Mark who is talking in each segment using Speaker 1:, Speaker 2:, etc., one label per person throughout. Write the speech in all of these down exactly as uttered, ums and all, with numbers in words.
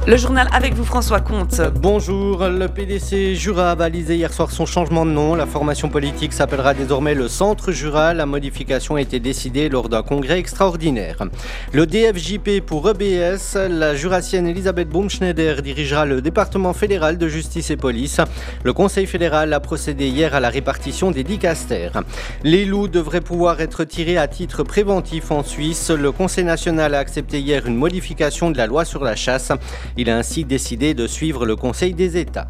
Speaker 1: Le journal avec vous, François Comte.
Speaker 2: Bonjour, le P D C Jura a balisé hier soir son changement de nom. La formation politique s'appellera désormais le Centre Jura. La modification a été décidée lors d'un congrès extraordinaire. Le D F J P pour E B S, la jurassienne Elisabeth Baumschneider dirigera le département fédéral de justice et police. Le Conseil fédéral a procédé hier à la répartition des dicastères. Les loups devraient pouvoir être tirés à titre préventif en Suisse. Le Conseil national a accepté hier une modification de la loi sur la chasse. Il a ainsi décidé de suivre le Conseil des États.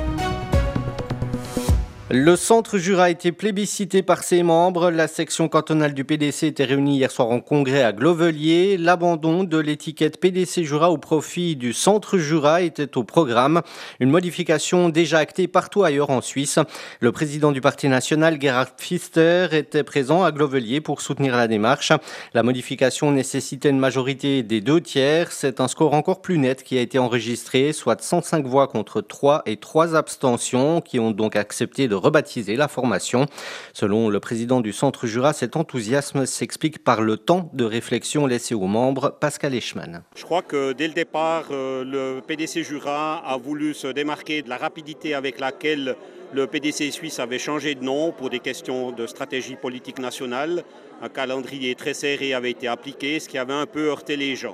Speaker 2: Le Centre Jura a été plébiscité par ses membres. La section cantonale du P D C était réunie hier soir en congrès à Glovelier. L'abandon de l'étiquette P D C Jura au profit du Centre Jura était au programme. Une modification déjà actée partout ailleurs en Suisse. Le président du Parti national, Gerhard Pfister, était présent à Glovelier pour soutenir la démarche. La modification nécessitait une majorité des deux tiers. C'est un score encore plus net qui a été enregistré, soit cent cinq voix contre trois et trois abstentions qui ont donc accepté de rebaptiser la formation. Selon le président du Centre Jura, cet enthousiasme s'explique par le temps de réflexion laissé aux membres. Pascal Eichmann.
Speaker 3: Je crois que dès le départ, le P D C Jura a voulu se démarquer de la rapidité avec laquelle le P D C suisse avait changé de nom pour des questions de stratégie politique nationale. Un calendrier très serré avait été appliqué, ce qui avait un peu heurté les gens.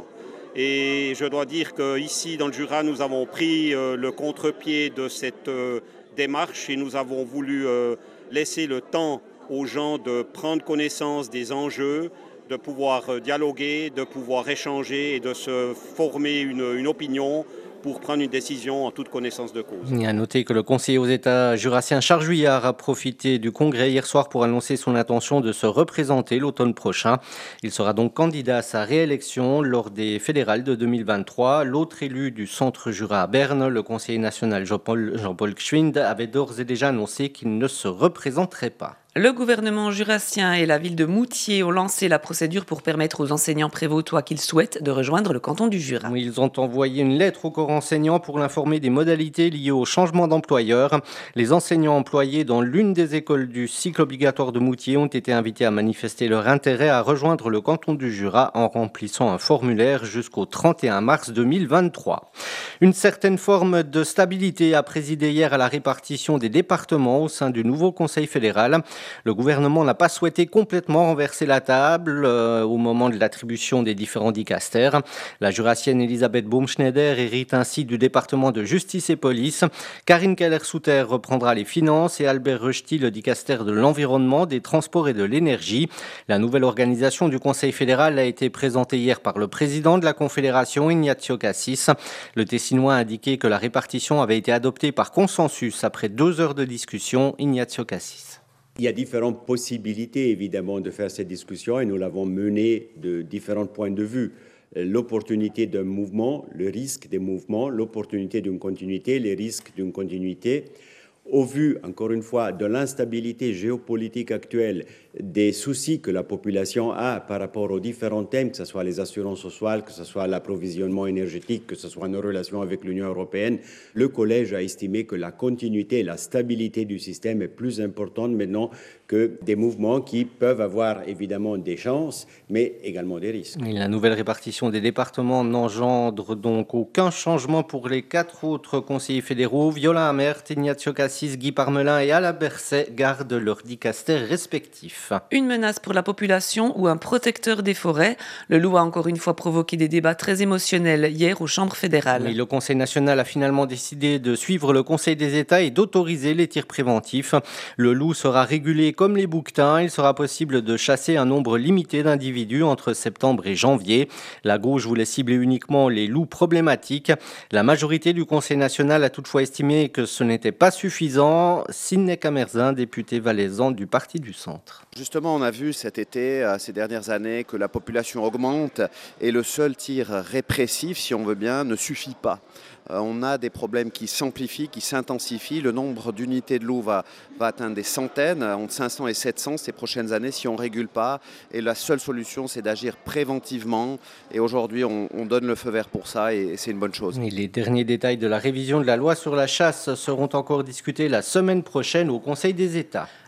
Speaker 3: Et je dois dire qu'ici, dans le Jura, nous avons pris le contre-pied de cette démarche et nous avons voulu euh, laisser le temps aux gens de prendre connaissance des enjeux, de pouvoir euh, dialoguer, de pouvoir échanger et de se former une, une opinion pour prendre une décision en toute connaissance de cause.
Speaker 2: Il y a à noter que le conseiller aux États jurassien Charles Juillard a profité du congrès hier soir pour annoncer son intention de se représenter l'automne prochain. Il sera donc candidat à sa réélection lors des fédérales de deux mille vingt-trois. L'autre élu du Centre Jura à Berne, le conseiller national Jean-Paul, Jean-Paul Gschwind, avait d'ores et déjà annoncé qu'il ne se représenterait pas.
Speaker 1: Le gouvernement jurassien et la ville de Moutier ont lancé la procédure pour permettre aux enseignants prévôtois qu'ils souhaitent de rejoindre le canton du Jura.
Speaker 2: Ils ont envoyé une lettre au corps enseignant pour l'informer des modalités liées au changement d'employeur. Les enseignants employés dans l'une des écoles du cycle obligatoire de Moutier ont été invités à manifester leur intérêt à rejoindre le canton du Jura en remplissant un formulaire jusqu'au trente et un mars deux mille vingt-trois. Une certaine forme de stabilité a présidé hier à la répartition des départements au sein du nouveau Conseil fédéral. Le gouvernement n'a pas souhaité complètement renverser la table euh, au moment de l'attribution des différents dicastères. La jurassienne Elisabeth Baumschneider hérite ainsi du département de justice et police. Karine Keller-Souter reprendra les finances et Albert Rösti le dicastère de l'environnement, des transports et de l'énergie. La nouvelle organisation du Conseil fédéral a été présentée hier par le président de la Confédération, Ignacio Cassis. Le Tessinois a indiqué que la répartition avait été adoptée par consensus après deux heures de discussion. Ignacio Cassis.
Speaker 4: Il y a différentes possibilités, évidemment, de faire cette discussion et nous l'avons menée de différents points de vue. L'opportunité d'un mouvement, le risque des mouvements, l'opportunité d'une continuité, les risques d'une continuité. Au vu, encore une fois, de l'instabilité géopolitique actuelle, des soucis que la population a par rapport aux différents thèmes, que ce soit les assurances sociales, que ce soit l'approvisionnement énergétique, que ce soit nos relations avec l'Union européenne, le Collège a estimé que la continuité et la stabilité du système est plus importante maintenant que des mouvements qui peuvent avoir évidemment des chances, mais également des risques.
Speaker 2: Et la nouvelle répartition des départements n'engendre donc aucun changement pour les quatre autres conseillers fédéraux. Viola Amert, Ignacio Cassis, Guy Parmelin et Alain Berset gardent leurs dicastères respectifs.
Speaker 1: Une menace pour la population ou un protecteur des forêts. Le loup a encore une fois provoqué des débats très émotionnels hier aux chambres fédérales.
Speaker 2: Oui, le Conseil national a finalement décidé de suivre le Conseil des États et d'autoriser les tirs préventifs. Le loup sera régulé comme les bouquetins. Il sera possible de chasser un nombre limité d'individus entre septembre et janvier. La gauche voulait cibler uniquement les loups problématiques. La majorité du Conseil national a toutefois estimé que ce n'était pas suffisant. Sidney Camerzin, député valaisan du Parti du Centre.
Speaker 5: Justement, on a vu cet été, ces dernières années, que la population augmente et le seul tir répressif, si on veut bien, ne suffit pas. On a des problèmes qui s'amplifient, qui s'intensifient. Le nombre d'unités de loups va, va atteindre des centaines, entre cinq cents et sept cents ces prochaines années si on ne régule pas. Et la seule solution, c'est d'agir préventivement. Et aujourd'hui, on, on donne le feu vert pour ça et, et c'est une bonne chose.
Speaker 2: Et les derniers détails de la révision de la loi sur la chasse seront encore discutés la semaine prochaine au Conseil des États.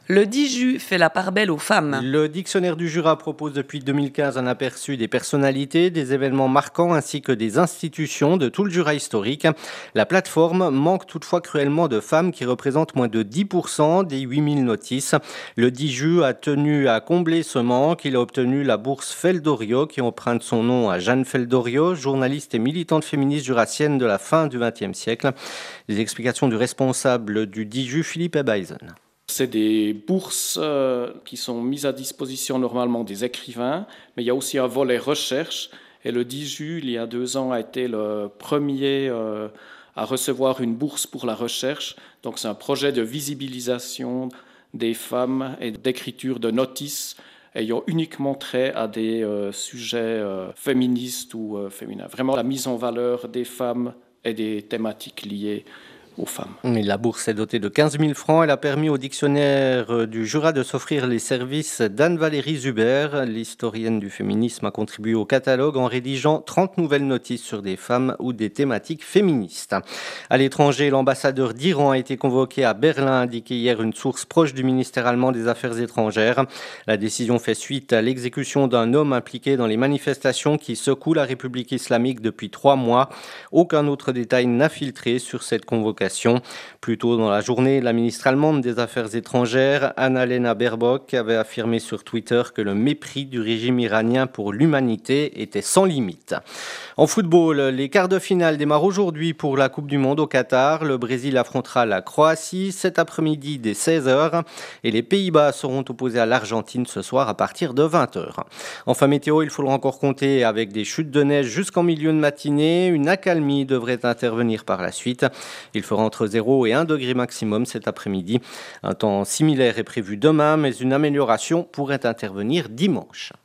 Speaker 1: Le Diju fait la part belle aux femmes.
Speaker 2: Le dictionnaire du Jura propose depuis deux mille quinze un aperçu des personnalités, des événements marquants ainsi que des institutions de tout le Jura historique. La plateforme manque toutefois cruellement de femmes qui représentent moins de dix pour cent des huit mille notices. Le Diju a tenu à combler ce manque. Il a obtenu la bourse Feldorio qui emprunte son nom à Jeanne Feldorio, journaliste et militante féministe jurassienne de la fin du vingtième siècle. Les explications du responsable du Diju, Philippe Ebaisen.
Speaker 6: C'est des bourses euh, qui sont mises à disposition normalement des écrivains, mais il y a aussi un volet recherche. Et le Diju, il y a deux ans, a été le premier euh, à recevoir une bourse pour la recherche. Donc c'est un projet de visibilisation des femmes et d'écriture de notices ayant uniquement trait à des euh, sujets euh, féministes ou euh, féminins. Vraiment la mise en valeur des femmes et des thématiques liées aux femmes.
Speaker 2: Mais la bourse est dotée de quinze mille francs. Elle a permis au dictionnaire du Jura de s'offrir les services d'Anne-Valérie Zuber. L'historienne du féminisme a contribué au catalogue en rédigeant trente nouvelles notices sur des femmes ou des thématiques féministes. À l'étranger, l'ambassadeur d'Iran a été convoqué à Berlin, a indiqué hier une source proche du ministère allemand des Affaires étrangères. La décision fait suite à l'exécution d'un homme impliqué dans les manifestations qui secouent la République islamique depuis trois mois. Aucun autre détail n'a filtré sur cette convocation. Plus tôt dans la journée, la ministre allemande des Affaires étrangères, Annalena Baerbock, avait affirmé sur Twitter que le mépris du régime iranien pour l'humanité était sans limite. En football, les quarts de finale démarrent aujourd'hui pour la Coupe du Monde au Qatar. Le Brésil affrontera la Croatie cet après-midi dès seize heures et les Pays-Bas seront opposés à l'Argentine ce soir à partir de vingt heures. Enfin météo, il faudra encore compter avec des chutes de neige jusqu'en milieu de matinée. Une accalmie devrait intervenir par la suite. Il fera entre zéro et un degré maximum cet après-midi. Un temps similaire est prévu demain, mais une amélioration pourrait intervenir dimanche.